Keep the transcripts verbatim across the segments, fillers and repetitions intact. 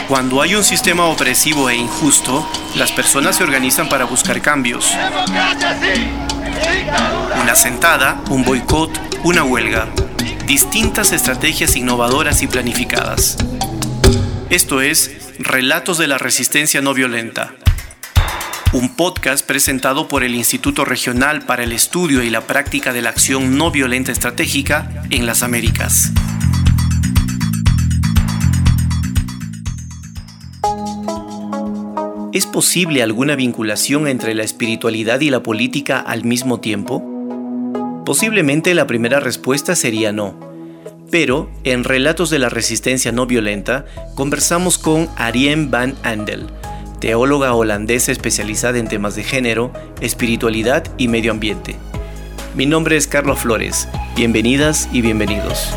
Cuando hay un sistema opresivo e injusto, las personas se organizan para buscar cambios. Una sentada, un boicot, una huelga. Distintas estrategias innovadoras y planificadas. Esto es Relatos de la Resistencia No Violenta, un podcast presentado por el Instituto Regional para el Estudio y la Práctica de la Acción No Violenta Estratégica en las Américas. ¿Es posible alguna vinculación entre la espiritualidad y la política al mismo tiempo? Posiblemente la primera respuesta sería no. Pero en Relatos de la Resistencia No Violenta conversamos con Arjen van Andel, teóloga holandesa especializada en temas de género, espiritualidad y medio ambiente. Mi nombre es Carlos Flores. Bienvenidas y bienvenidos.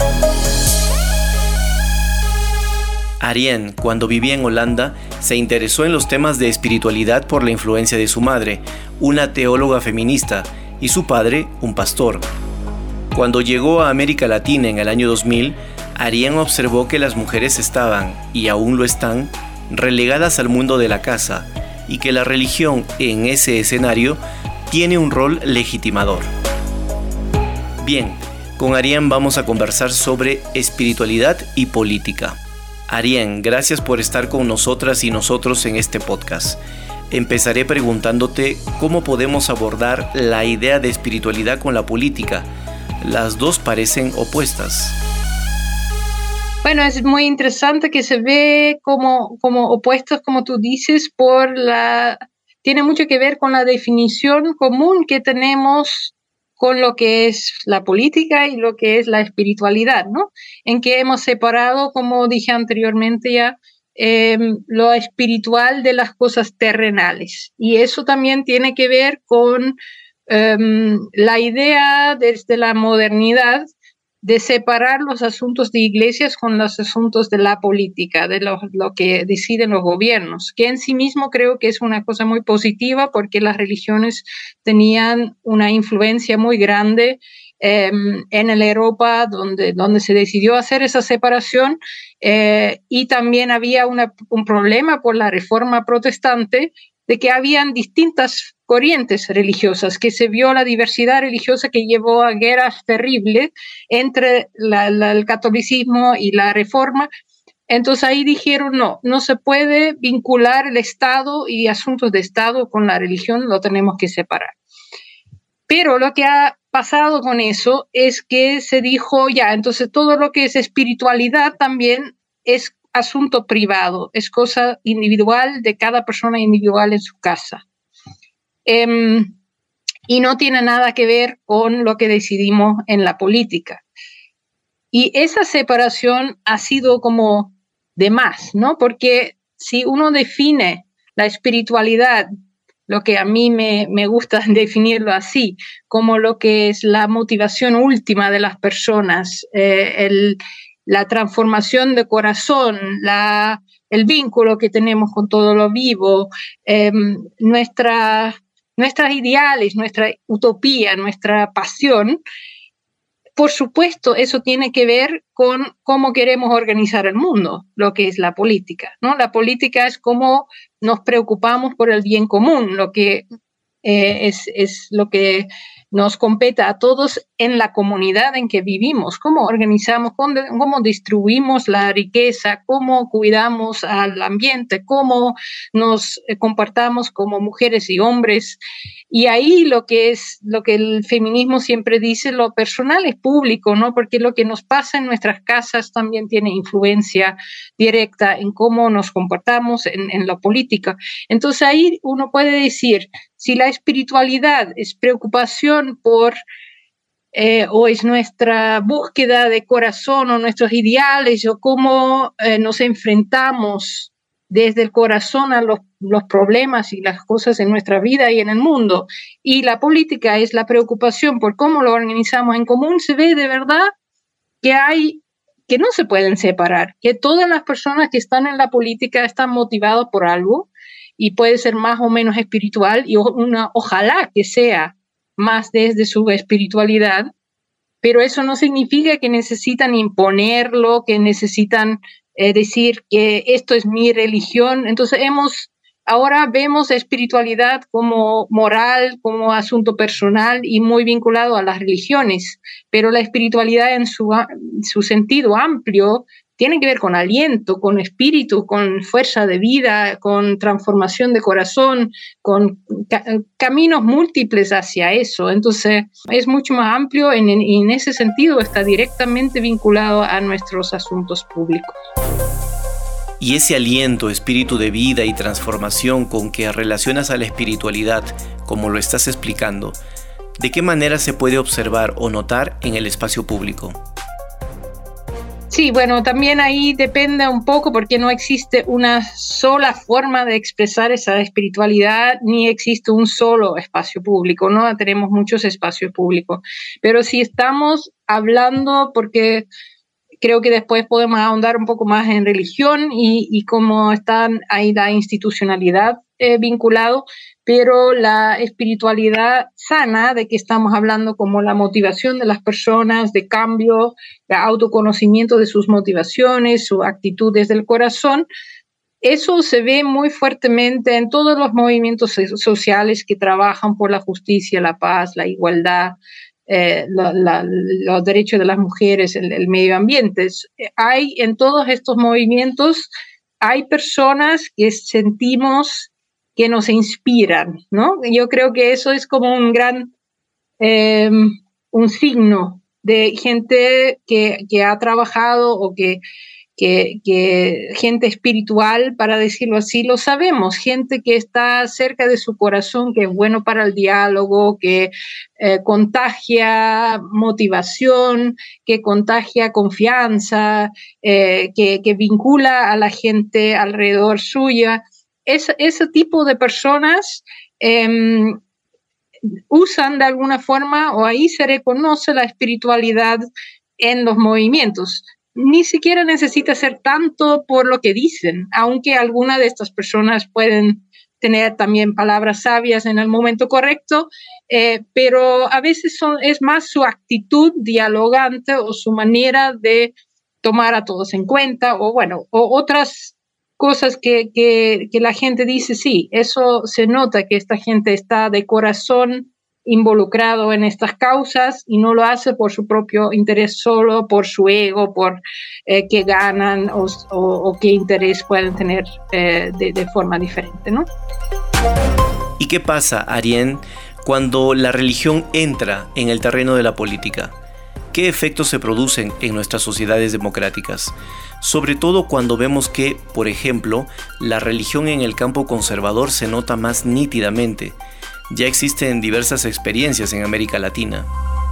Arjen, cuando vivía en Holanda, se interesó en los temas de espiritualidad por la influencia de su madre, una teóloga feminista, y su padre, un pastor. Cuando llegó a América Latina en el año dos mil, Arjen observó que las mujeres estaban, y aún lo están, relegadas al mundo de la casa, y que la religión en ese escenario tiene un rol legitimador. Bien, con Arjen vamos a conversar sobre espiritualidad y política. Arjen, gracias por estar con nosotras y nosotros en este podcast. Empezaré preguntándote cómo podemos abordar la idea de espiritualidad con la política. Las dos parecen opuestas. Bueno, es muy interesante que se ve como, como opuestos, como tú dices, por la, tiene mucho que ver con la definición común que tenemos con lo que es la política y lo que es la espiritualidad, ¿no? En que hemos separado, como dije anteriormente ya, eh, lo espiritual de las cosas terrenales. Y eso también tiene que ver con eh, la idea desde la modernidad de separar los asuntos de iglesias con los asuntos de la política, de lo, lo que deciden los gobiernos, que en sí mismo creo que es una cosa muy positiva porque las religiones tenían una influencia muy grande eh, en la Europa donde, donde se decidió hacer esa separación eh, y también había una, un problema por la reforma protestante de que habían distintas corrientes religiosas, que se vio la diversidad religiosa que llevó a guerras terribles entre la, la, el catolicismo y la reforma. Entonces ahí dijeron, no, no se puede vincular el Estado y asuntos de Estado con la religión, lo tenemos que separar. Pero lo que ha pasado con eso es que se dijo, ya, entonces todo lo que es espiritualidad también es asunto privado, es cosa individual de cada persona individual en su casa. Eh, y no tiene nada que ver con lo que decidimos en la política. Y esa separación ha sido como de más, ¿no? Porque si uno define la espiritualidad, lo que a mí me, me gusta definirlo así, como lo que es la motivación última de las personas, eh, el la transformación de corazón, la, el vínculo que tenemos con todo lo vivo, eh, nuestra, nuestras ideales, nuestra utopía, nuestra pasión. Por supuesto, eso tiene que ver con cómo queremos organizar el mundo, lo que es la política, ¿no? La política es cómo nos preocupamos por el bien común, lo que eh, es, es lo que nos compete a todos en la comunidad en que vivimos, cómo organizamos, cómo distribuimos la riqueza, cómo cuidamos al ambiente, cómo nos comportamos como mujeres y hombres. Y ahí lo que es, lo que el feminismo siempre dice, lo personal es público, ¿no? Porque lo que nos pasa en nuestras casas también tiene influencia directa en cómo nos comportamos en, en la política. Entonces ahí uno puede decir, si la espiritualidad es preocupación por, eh, o es nuestra búsqueda de corazón o nuestros ideales, o cómo eh, nos enfrentamos desde el corazón a los, los problemas y las cosas en nuestra vida y en el mundo, y la política es la preocupación por cómo lo organizamos en común, se ve de verdad que hay, que no se pueden separar, que todas las personas que están en la política están motivadas por algo, y puede ser más o menos espiritual, y una, ojalá que sea más desde su espiritualidad, pero eso no significa que necesitan imponerlo, que necesitan eh, decir que esto es mi religión. Entonces hemos, ahora vemos espiritualidad como moral, como asunto personal y muy vinculado a las religiones, pero la espiritualidad en su, su sentido amplio tiene que ver con aliento, con espíritu, con fuerza de vida, con transformación de corazón, con ca- caminos múltiples hacia eso. Entonces, es mucho más amplio y en, en ese sentido está directamente vinculado a nuestros asuntos públicos. Y ese aliento, espíritu de vida y transformación con que relacionas a la espiritualidad, como lo estás explicando, ¿de qué manera se puede observar o notar en el espacio público? Sí, bueno, también ahí depende un poco porque no existe una sola forma de expresar esa espiritualidad, ni existe un solo espacio público, ¿no? Tenemos muchos espacios públicos. Pero si estamos hablando, porque creo que después podemos ahondar un poco más en religión y, y cómo está ahí la institucionalidad eh, vinculado, pero la espiritualidad sana de que estamos hablando, como la motivación de las personas, de cambio, de autoconocimiento de sus motivaciones, sus actitudes del corazón, eso se ve muy fuertemente en todos los movimientos sociales que trabajan por la justicia, la paz, la igualdad, Eh, la, la, los derechos de las mujeres, el, el medio ambiente. Hay en todos estos movimientos, hay personas que sentimos que nos inspiran, ¿no? Yo creo que eso es como un gran, eh, un signo de gente que, que ha trabajado o que Que, que gente espiritual, para decirlo así, lo sabemos, gente que está cerca de su corazón, que es bueno para el diálogo, que eh, contagia motivación, que contagia confianza, eh, que, que vincula a la gente alrededor suya. Es, ese tipo de personas eh, usan de alguna forma, o ahí se reconoce la espiritualidad en los movimientos. Ni siquiera necesita ser tanto por lo que dicen, aunque algunas de estas personas pueden tener también palabras sabias en el momento correcto, eh, pero a veces son, es más su actitud dialogante o su manera de tomar a todos en cuenta, o bueno, o otras cosas que, que, que la gente dice, sí, eso se nota que esta gente está de corazón involucrado en estas causas y no lo hace por su propio interés, solo por su ego, por eh, qué ganan o, o, o qué interés pueden tener eh, de, de forma diferente, ¿no? ¿Y qué pasa, Arién, cuando la religión entra en el terreno de la política? ¿Qué efectos se producen en nuestras sociedades democráticas? Sobre todo cuando vemos que, por ejemplo, la religión en el campo conservador se nota más nítidamente. Ya existen diversas experiencias en América Latina.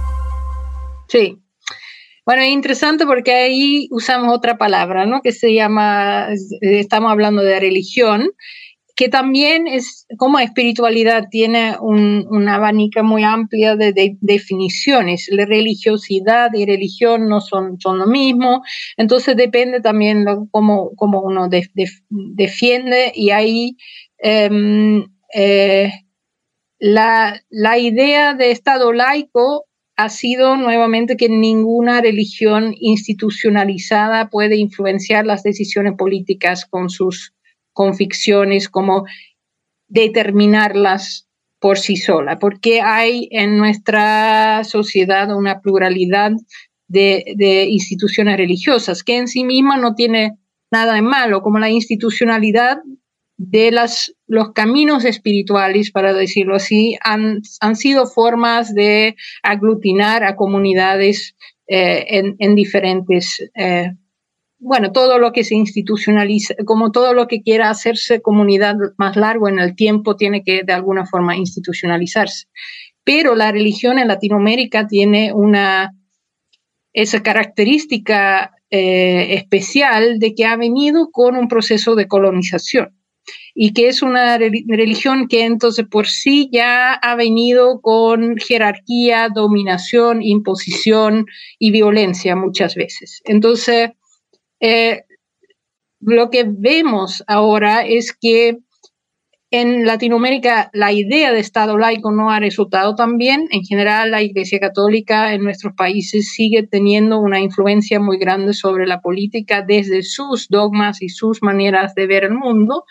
Sí. Bueno, es interesante porque ahí usamos otra palabra, ¿no? Que se llama, estamos hablando de religión, que también es como espiritualidad, tiene un, una abanico muy amplia de, de definiciones. La religiosidad y religión no son, son lo mismo, entonces depende también de cómo, cómo uno de, de, defiende, y ahí eh, eh, la, la idea de Estado laico ha sido nuevamente que ninguna religión institucionalizada puede influenciar las decisiones políticas con sus convicciones, como determinarlas por sí sola, porque hay en nuestra sociedad una pluralidad de, de instituciones religiosas que en sí misma no tiene nada de malo, como la institucionalidad de las, los caminos espirituales, para decirlo así, han, han sido formas de aglutinar a comunidades eh, en, en diferentes, eh, bueno, todo lo que se institucionaliza, como todo lo que quiera hacerse comunidad más largo en el tiempo, tiene que de alguna forma institucionalizarse. Pero la religión en Latinoamérica tiene una, esa característica eh, especial de que ha venido con un proceso de colonización, y que es una religión que entonces por sí ya ha venido con jerarquía, dominación, imposición y violencia muchas veces. Entonces, eh, lo que vemos ahora es que En Latinoamérica la idea de Estado laico no ha resultado tan bien. En general, la Iglesia Católica en nuestros países sigue teniendo una influencia muy grande sobre la política desde sus dogmas y sus maneras de ver el mundo,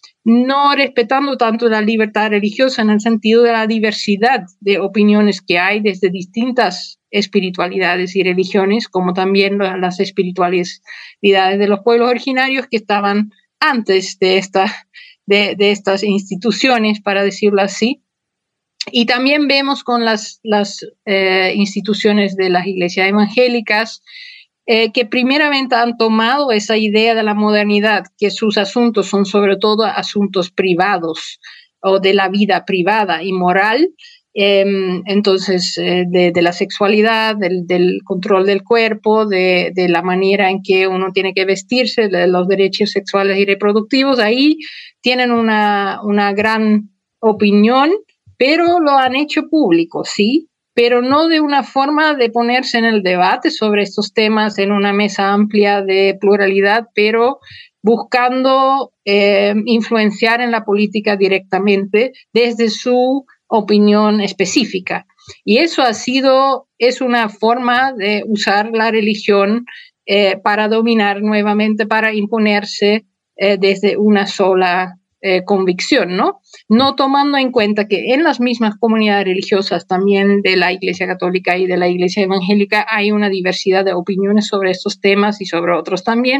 no respetando tanto la libertad religiosa en el sentido de la diversidad de opiniones que hay desde distintas espiritualidades y religiones, como también las espiritualidades de los pueblos originarios que estaban antes de esta De, de estas instituciones, para decirlo así. Y también vemos con las, las eh, instituciones de las iglesias evangélicas eh, que primeramente han tomado esa idea de la modernidad, que sus asuntos son sobre todo asuntos privados o de la vida privada y moral, eh, entonces eh, de, de la sexualidad, del, del control del cuerpo, de, de la manera en que uno tiene que vestirse, de los derechos sexuales y reproductivos. Ahí tienen una, una gran opinión, pero lo han hecho público, sí, pero no de una forma de ponerse en el debate sobre estos temas en una mesa amplia de pluralidad, pero buscando eh, influenciar en la política directamente desde su opinión específica. Y eso ha sido, es una forma de usar la religión eh, para dominar nuevamente, para imponerse eh, desde una sola eh, convicción, ¿no? No tomando en cuenta que en las mismas comunidades religiosas, también de la Iglesia Católica y de la Iglesia Evangélica, hay una diversidad de opiniones sobre estos temas y sobre otros también,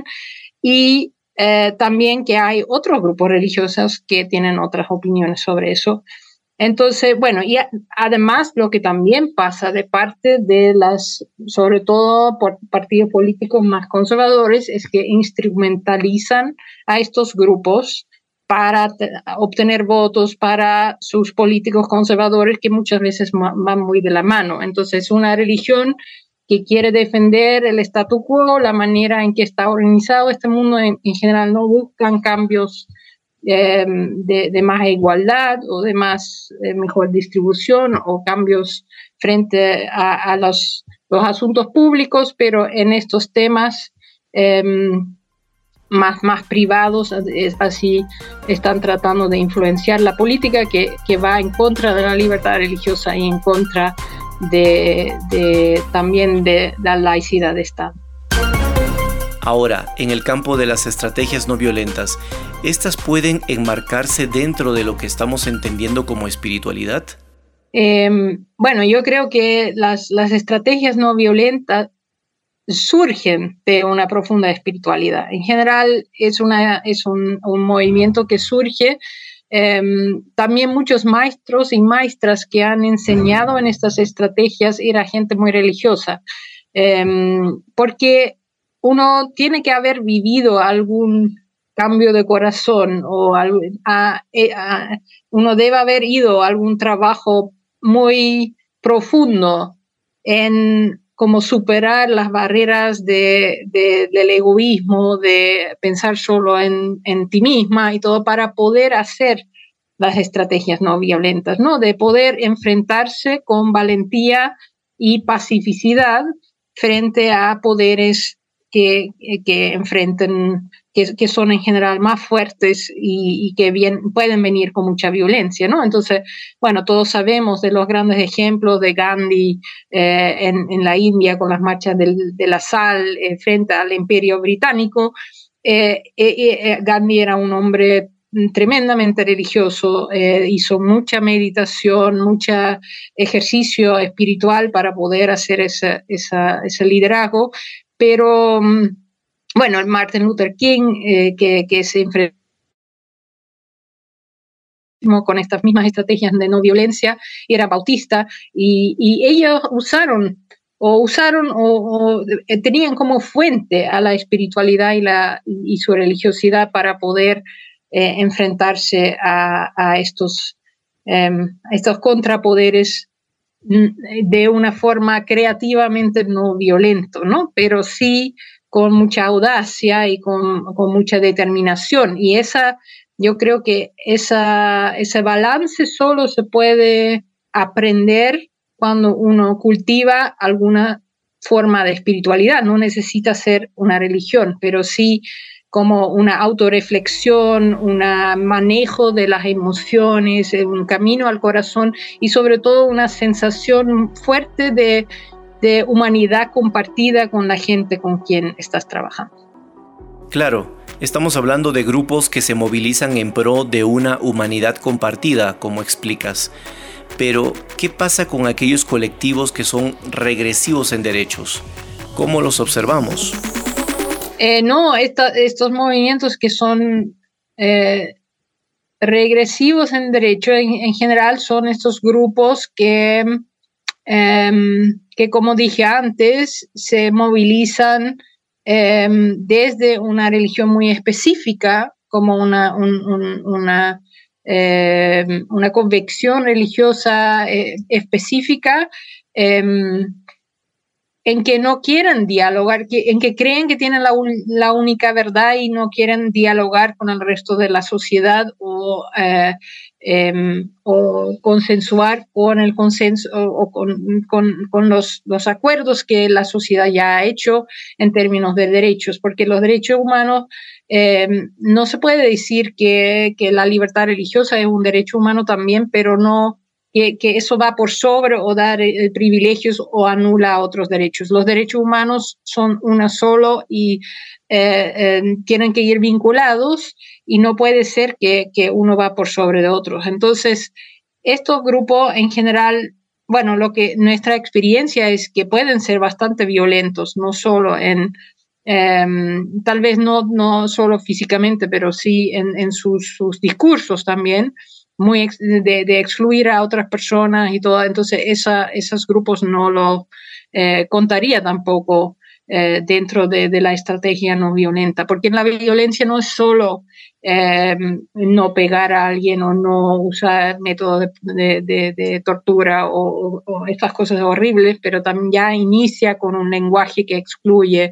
y eh, también que hay otros grupos religiosos que tienen otras opiniones sobre eso. Entonces, bueno, y a, además lo que también pasa de parte de las, sobre todo por partidos políticos más conservadores, es que instrumentalizan a estos grupos para te, obtener votos para sus políticos conservadores, que muchas veces van muy de la mano. Entonces, una religión que quiere defender el statu quo, la manera en que está organizado este mundo, en, en general no buscan cambios Eh, de, de más igualdad o de más eh, mejor distribución o cambios frente a, a los, los asuntos públicos, pero en estos temas eh, más, más privados, es así están tratando de influenciar la política que, que va en contra de la libertad religiosa y en contra de, de, también de la laicidad de Estado. Ahora, en el campo de las estrategias no violentas, ¿estas pueden enmarcarse dentro de lo que estamos entendiendo como espiritualidad? Eh, bueno, yo creo que las, las estrategias no violentas surgen de una profunda espiritualidad. En general, es, una, es un, un movimiento que surge. Eh, también muchos maestros y maestras que han enseñado en estas estrategias era gente muy religiosa, eh, porque uno tiene que haber vivido algún cambio de corazón o algo, a, a, uno debe haber ido a algún trabajo muy profundo en cómo superar las barreras de, de, del egoísmo, de pensar solo en, en ti misma y todo, para poder hacer las estrategias no violentas, ¿no? De poder enfrentarse con valentía y pacificidad frente a poderes que, que enfrenten, que, que son en general más fuertes y, y que bien, pueden venir con mucha violencia, ¿no? Entonces, bueno, todos sabemos de los grandes ejemplos de Gandhi eh, en, en la India con las marchas del, de la sal eh, frente al Imperio Británico. Eh, eh, eh, Gandhi era un hombre tremendamente religioso, eh, hizo mucha meditación, mucho ejercicio espiritual para poder hacer esa, esa, ese liderazgo. Pero, bueno, Martin Luther King, eh, que, que se enfrentó con estas mismas estrategias de no violencia, era bautista, y, y ellos usaron, o usaron, o, o tenían como fuente a la espiritualidad y, la, y su religiosidad para poder eh, enfrentarse a, a estos, eh, estos contrapoderes de una forma creativamente no violento, ¿no? Pero sí con mucha audacia y con, con mucha determinación. Y esa, yo creo que esa, ese balance solo se puede aprender cuando uno cultiva alguna forma de espiritualidad. No necesita ser una religión, pero sí como una autorreflexión, un manejo de las emociones, un camino al corazón y sobre todo una sensación fuerte de, de humanidad compartida con la gente con quien estás trabajando. Claro, estamos hablando de grupos que se movilizan en pro de una humanidad compartida, como explicas. Pero, ¿qué pasa con aquellos colectivos que son regresivos en derechos? ¿Cómo los observamos? Eh, no, esta, estos movimientos que son eh, regresivos en derecho, en, en general son estos grupos que, eh, que, como dije antes, se movilizan eh, desde una religión muy específica, como una, un, un, una, eh, una convicción religiosa eh, específica, eh, en que no quieren dialogar, que, en que creen que tienen la, la única verdad y no quieren dialogar con el resto de la sociedad o, eh, eh, o consensuar con el consenso o, o con, con, con los, los acuerdos que la sociedad ya ha hecho en términos de derechos, porque los derechos humanos eh, no se puede decir que, que la libertad religiosa es un derecho humano también, pero no Que, que eso va por sobre o dar eh, privilegios o anula otros derechos. Los derechos humanos son uno solo y eh, eh, tienen que ir vinculados y no puede ser que, que uno va por sobre de otros. Entonces, estos grupos en general, bueno, lo que nuestra experiencia es que pueden ser bastante violentos, no solo en, eh, tal vez no, no solo físicamente, pero sí en, en sus, sus discursos también, muy ex, de, de excluir a otras personas y todo. Entonces esa, esos grupos no lo eh, contaría tampoco eh, dentro de, de la estrategia no violenta, porque la violencia no es solo eh, no pegar a alguien o no usar métodos de, de, de, de tortura o, o estas cosas horribles, pero también ya inicia con un lenguaje que excluye,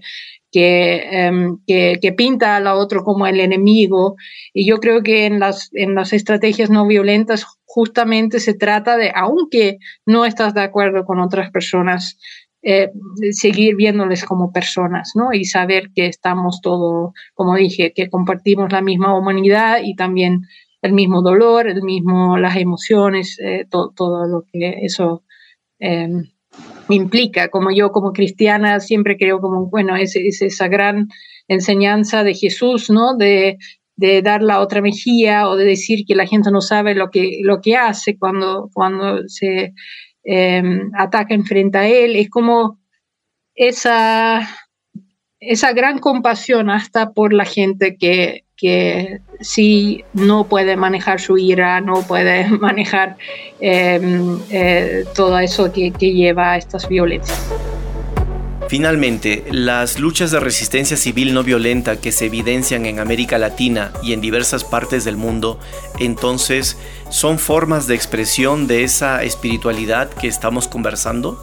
Que, um, que, que pinta al otro como el enemigo. Y yo creo que en las, en las estrategias no violentas justamente se trata de, aunque no estás de acuerdo con otras personas, eh, seguir viéndoles como personas, ¿no? Y saber que estamos todos, como dije, que compartimos la misma humanidad y también el mismo dolor, el mismo, las emociones, eh, to, todo lo que eso eh, implica. Como yo como cristiana siempre creo como, bueno, es, es esa gran enseñanza de Jesús, ¿no? De, de dar la otra mejilla o de decir que la gente no sabe lo que, lo que hace cuando, cuando se eh, ataca frente a él. Es como esa, esa gran compasión hasta por la gente que, que sí no puede manejar su ira, no puede manejar eh, eh, todo eso que, que lleva a estas violencias. Finalmente, las luchas de resistencia civil no violenta que se evidencian en América Latina y en diversas partes del mundo, entonces, ¿son formas de expresión de esa espiritualidad que estamos conversando?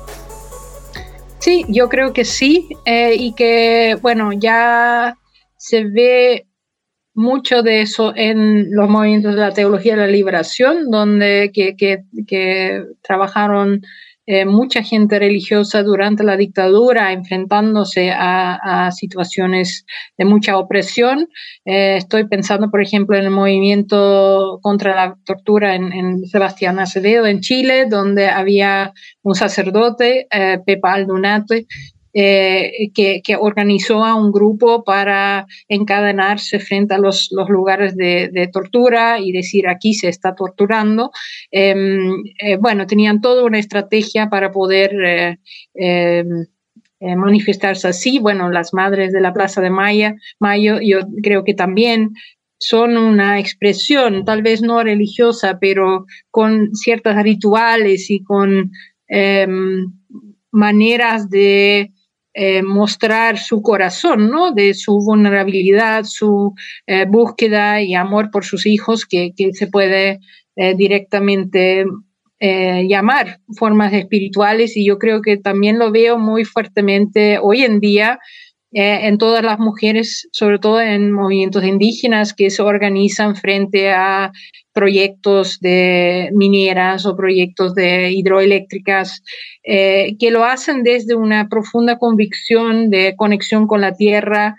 Sí, yo creo que sí, eh, y que, bueno, ya se ve mucho de eso en los movimientos de la teología de la liberación, donde que, que, que trabajaron eh, mucha gente religiosa durante la dictadura, enfrentándose a, a situaciones de mucha opresión. Eh, estoy pensando, por ejemplo, en el movimiento contra la tortura en, en Sebastián Acevedo, en Chile, donde había un sacerdote, eh, Pepa Aldunate, Eh, que, que organizó a un grupo para encadenarse frente a los, los lugares de, de tortura y decir aquí se está torturando. Eh, eh, bueno, tenían toda una estrategia para poder eh, eh, eh, manifestarse así. Bueno, las madres de la Plaza de Mayo, Mayo yo creo que también son una expresión, tal vez no religiosa, pero con ciertos rituales y con eh, maneras de Eh, mostrar su corazón, ¿no? De su vulnerabilidad, su eh, búsqueda y amor por sus hijos, que, que se puede eh, directamente eh, llamar formas espirituales, y yo creo que también lo veo muy fuertemente hoy en día eh, en todas las mujeres, sobre todo en movimientos indígenas que se organizan frente a proyectos de mineras o proyectos de hidroeléctricas, eh, que lo hacen desde una profunda convicción de conexión con la tierra,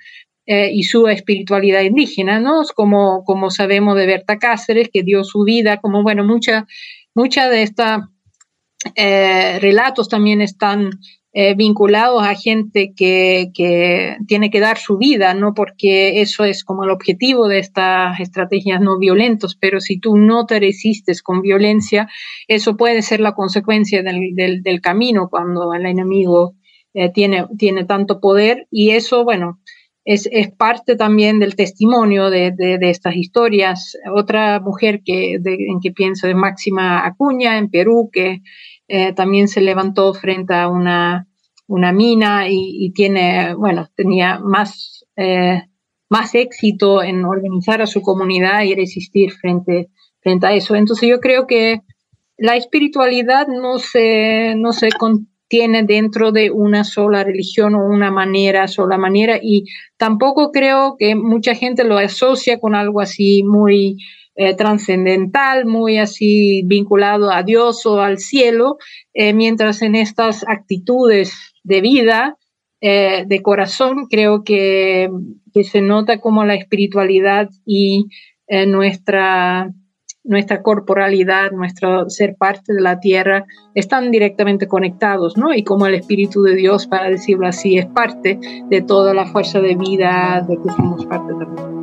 eh, y su espiritualidad indígena, ¿no? Como, como sabemos de Berta Cáceres, que dio su vida, como, bueno, mucha, mucha de estos eh, relatos también están eh, vinculados a gente que, que tiene que dar su vida, ¿no? Porque eso es como el objetivo de estas estrategias no violentas, pero si tú no te resistes con violencia, eso puede ser la consecuencia del, del, del camino cuando el enemigo eh, tiene, tiene tanto poder, y eso, bueno, es, es parte también del testimonio de, de, de estas historias. Otra mujer que, de, en que pienso es Máxima Acuña, en Perú, que Eh, también se levantó frente a una, una mina y, y tiene, bueno, tenía más, eh, más éxito en organizar a su comunidad y resistir frente, frente a eso. Entonces yo creo que la espiritualidad no se, no se contiene dentro de una sola religión o una manera, sola manera, y tampoco creo que mucha gente lo asocia con algo así muy Eh, trascendental, muy así vinculado a Dios o al cielo, eh, mientras en estas actitudes de vida, eh, de corazón, creo que, que se nota como la espiritualidad y eh, nuestra, nuestra corporalidad, nuestro ser parte de la tierra, están directamente conectados, ¿no? Y como el Espíritu de Dios, para decirlo así, es parte de toda la fuerza de vida de que somos parte también.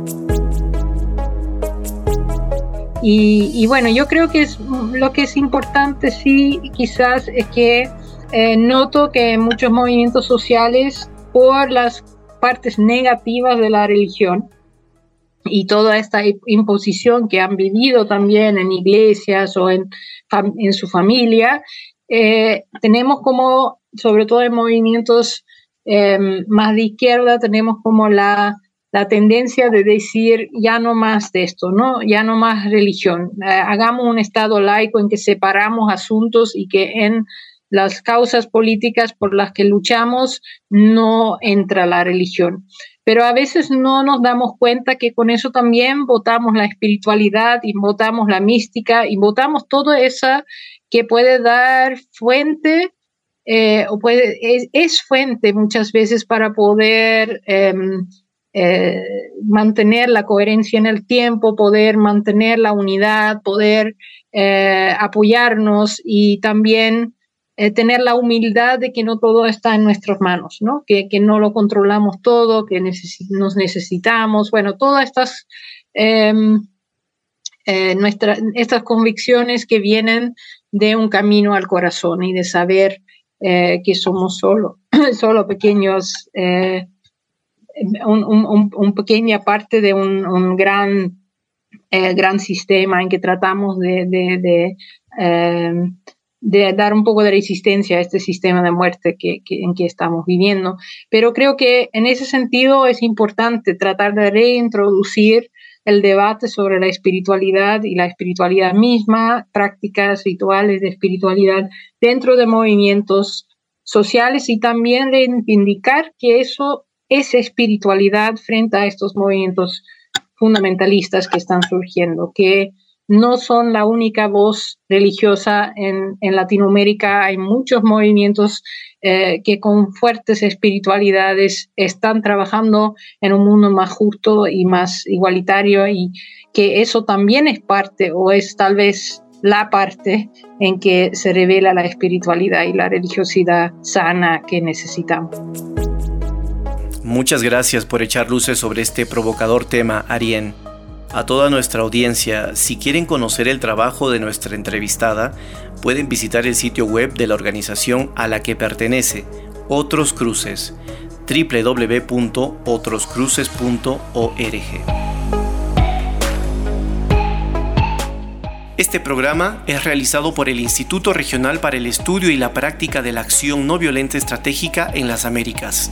Y, y bueno, yo creo que es, lo que es importante, sí, quizás es que eh, noto que en muchos movimientos sociales, por las partes negativas de la religión y toda esta imposición que han vivido también en iglesias o en, en su familia, eh, tenemos como, sobre todo en movimientos eh, más de izquierda, tenemos como la... la tendencia de decir ya no más de esto, ¿no? Ya no más religión. Eh, hagamos un Estado laico en que separamos asuntos y que en las causas políticas por las que luchamos no entra la religión. Pero a veces no nos damos cuenta que con eso también votamos la espiritualidad y votamos la mística y votamos todo eso que puede dar fuente eh, o puede, es, es fuente muchas veces para poder eh, Eh, mantener la coherencia en el tiempo, poder mantener la unidad, poder eh, apoyarnos y también eh, tener la humildad de que no todo está en nuestras manos, ¿no? Que, que no lo controlamos todo, que necesi- nos necesitamos, bueno, todas estas, eh, eh, nuestra, estas convicciones que vienen de un camino al corazón y de saber eh, que somos solo, solo pequeños eh, Un, un, un pequeña parte de un, un gran, eh, gran sistema en que tratamos de, de, de, eh, de dar un poco de resistencia a este sistema de muerte que, que, en que estamos viviendo. Pero creo que en ese sentido es importante tratar de reintroducir el debate sobre la espiritualidad y la espiritualidad misma, prácticas rituales de espiritualidad dentro de movimientos sociales, y también reivindicar que eso es espiritualidad frente a estos movimientos fundamentalistas que están surgiendo, que no son la única voz religiosa en, en Latinoamérica. Hay muchos movimientos eh, que con fuertes espiritualidades están trabajando en un mundo más justo y más igualitario, y que eso también es parte, o es tal vez la parte en que se revela la espiritualidad y la religiosidad sana que necesitamos. Muchas gracias por echar luces sobre este provocador tema, Arién. A toda nuestra audiencia, si quieren conocer el trabajo de nuestra entrevistada, pueden visitar el sitio web de la organización a la que pertenece, Otros Cruces, doble u doble u doble u punto otros cruces punto org. Este programa es realizado por el Instituto Regional para el Estudio y la Práctica de la Acción No Violenta Estratégica en las Américas.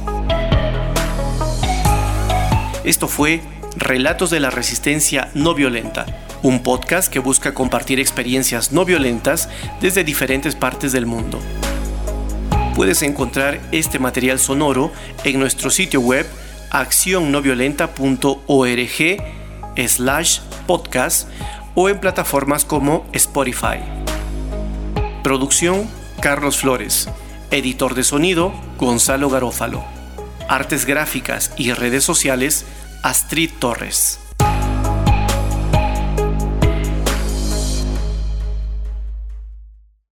Esto fue Relatos de la Resistencia No Violenta, un podcast que busca compartir experiencias no violentas desde diferentes partes del mundo. Puedes encontrar este material sonoro en nuestro sitio web acción no violenta punto org slash podcast o en plataformas como Spotify. Producción: Carlos Flores. Editor de sonido: Gonzalo Garófalo. Artes gráficas y redes sociales, Astrid Torres.